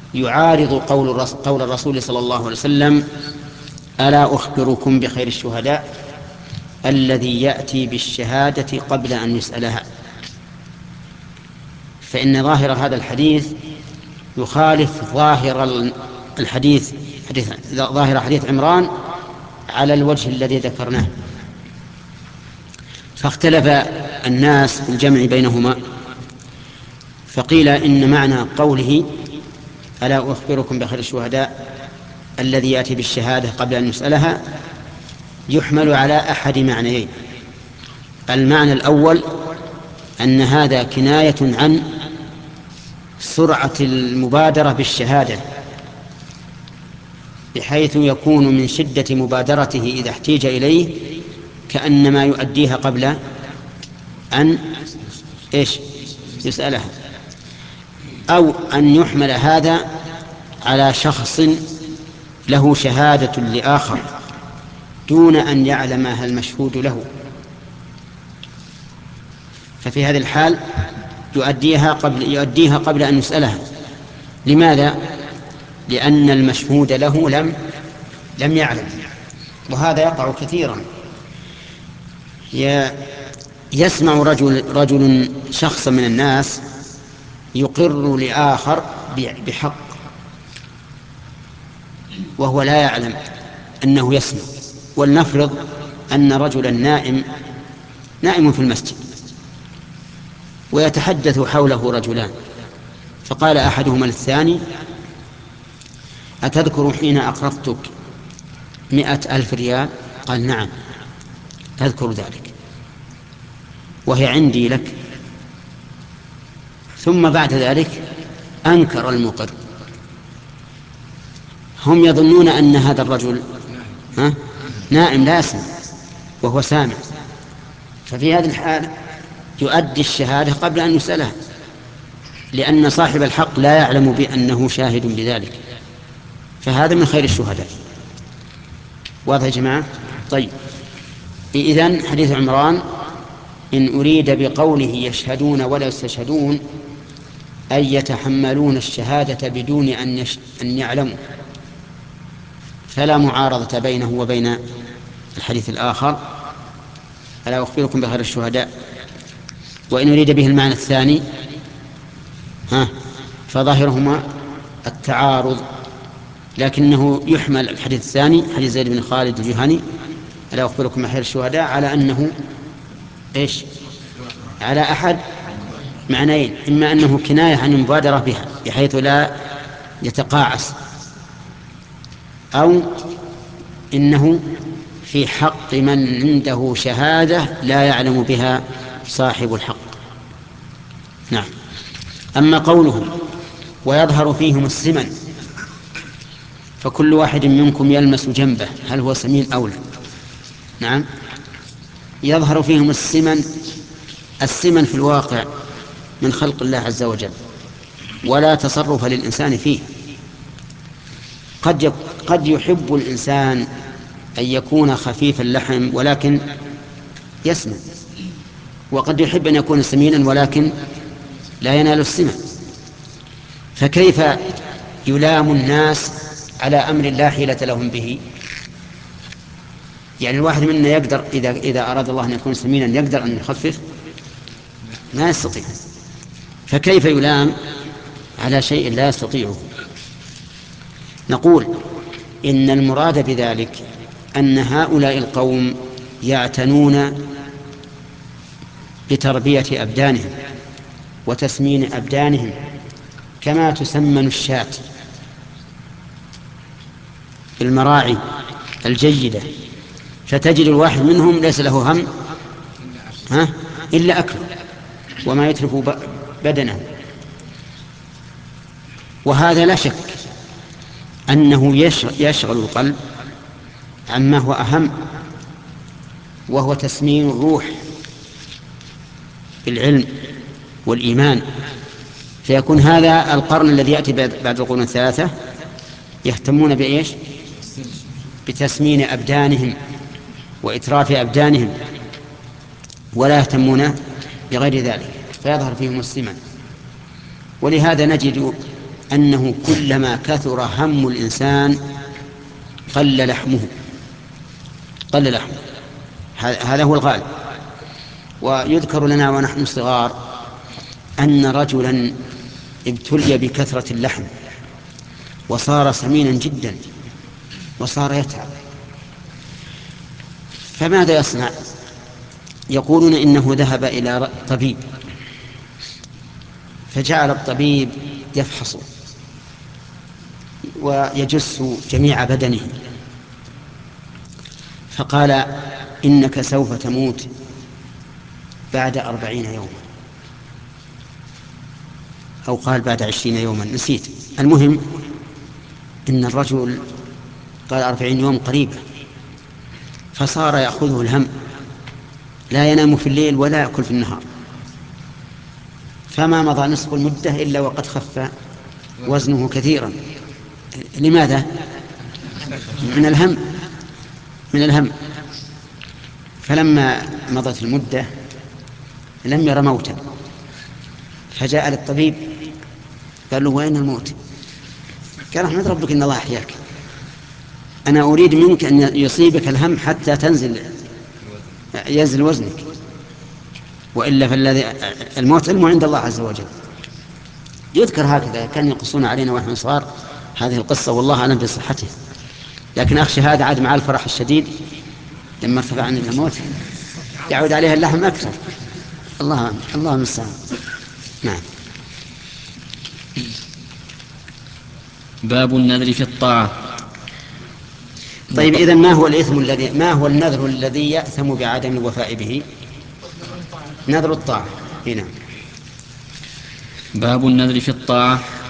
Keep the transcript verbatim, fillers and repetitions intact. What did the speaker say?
يعارض قول قول الرسول صلى الله عليه وسلم: ألا أخبركم بخير الشهداء الذي يأتي بالشهادة قبل أن يسألها. فإن ظاهر هذا الحديث يخالف ظاهر الحديث حديث ظاهر حديث عمران على الوجه الذي ذكرناه. فاختلف الناس في الجمع بينهما، فقيل إن معنى قوله: ألا أخبركم بخير الشهداء الذي يأتي بالشهادة قبل أن يسألها، يحمل على أحد معنيين. المعنى الأول أن هذا كناية عن سرعة المبادرة بالشهادة، بحيث يكون من شدة مبادرته إذا احتيج إليه كأنما يؤديها قبل أن إيش يسألها. أو أن يحمل هذا على شخص له شهادة لآخر دون أن يعلمها المشهود له، ففي هذه الحال يؤديها قبل, يؤديها قبل أن يسألها. لماذا؟ لأن المشهود له لم لم يعلم. وهذا يقع كثيرا. يسمع رجل, رجل شخص من الناس يقر لآخر بحق وهو لا يعلم أنه يسمع. ولنفرض أن رجلا نائم نائم في المسجد ويتحدث حوله رجلان، فقال أحدهما للثاني: أتذكر حين أقرضتك مئة ألف ريال؟ قال: نعم أذكر ذلك، وهي عندي لك. ثم بعد ذلك أنكر المقر. هم يظنون أن هذا الرجل ها نائم لا يسمع وهو سامع، ففي هذه الحال يؤدي الشهادة قبل أن يسألها، لأن صاحب الحق لا يعلم بأنه شاهد بذلك، فهذا من خير الشهداء. واضح يا جماعة؟ طيب، إذن حديث عمران إن أريد بقوله يشهدون ولا يستشهدون أي يتحملون الشهادة بدون أن, يش... أن يعلموا، فلا معارضة بينه وبين الحديث الآخر: ألا أخبركم بخير الشهداء. وإن أريد به المعنى الثاني ها فظاهرهما التعارض، لكنه يحمل الحديث الثاني حديث زيد بن خالد الجهني: ألا أخبركم بخير الشهداء، على أنه إيش؟ على أحد معنيين: إما أنه كناية عن المبادرة بها بحيث لا يتقاعس، أو إنه في حق من عنده شهادة لا يعلم بها صاحب الحق. نعم. أما قوله ويظهر فيهم السمن، فكل واحد منكم يلمس جنبه هل هو سمين أو لا؟ نعم، يظهر فيهم السمن. السمن في الواقع من خلق الله عز وجل، ولا تصرف للإنسان فيه. قد قد يحب الإنسان أن يكون خفيف اللحم ولكن يسمن، وقد يحب أن يكون سمينا ولكن لا ينال السمن. فكيف يلام الناس على أمر لا حيلة لهم به؟ يعني الواحد منا يقدر إذا, إذا أراد الله أن يكون سمينا يقدر أن يخفف؟ لا يستطيع. فكيف يلام على شيء لا يستطيعه؟ نقول إن المراد بذلك أن هؤلاء القوم يعتنون بتربية أبدانهم وتسمين أبدانهم كما تسمن الشاة بالمراعي الجيدة، فتجد الواحد منهم ليس له هم ها إلا أكله وما يتلف بدنه. وهذا لا شك أنه يشغل القلب عما هو أهم، وهو تسمين الروح بالعلم والإيمان. فيكون هذا القرن الذي يأتي بعد القرون الثلاثة يهتمون بإيش؟ بتسمين أبدانهم وإتراف أبدانهم، ولا يهتمون بغير ذلك، فيظهر فيهم السمن. ولهذا نجد أنه كلما كثر هم الإنسان قل لحمه، قل لحمه، هذا هو الغالب. ويذكر لنا ونحن صغار أن رجلا ابتلي بكثرة اللحم وصار سمينا جدا وصار يتعب، فماذا يصنع؟ يقولون إنه ذهب إلى طبيب، فجعل الطبيب يفحص ويجس جميع بدنه، فقال: إنك سوف تموت بعد أربعين يوما، أو قال بعد عشرين يوما، نسيت. المهم إن الرجل قال أربعين يوم قريبة، فصار يأخذه الهم، لا ينام في الليل ولا يأكل في النهار، فما مضى نصف المدة إلا وقد خف وزنه كثيرا. لماذا؟ من الهم، من الهم. فلما مضت المدة لم ير موتا، فجاء للطبيب قال له: وين الموت؟ قال: احمد ربك إن الله أحياك، أنا أريد منك أن يصيبك الهم حتى تنزل ينزل وزنك، وإلا فالذي الموت علم عند الله عز وجل. يذكر هكذا، كان يقصون علينا ونحن صغار هذه القصة، والله أعلم بصحته، لكن أخشى هذا عاد مع الفرح الشديد لما ارتفع عن الموت يعود عليها اللحم أكثر. الله الله المستعان. نعم. باب النذر في الطاعة. طيب، إذن ما هو الإثم الذي ما هو النذر الذي يأثم بعدم الوفاء به؟ نذر الطاعة. هنا باب النذر في الطاعة.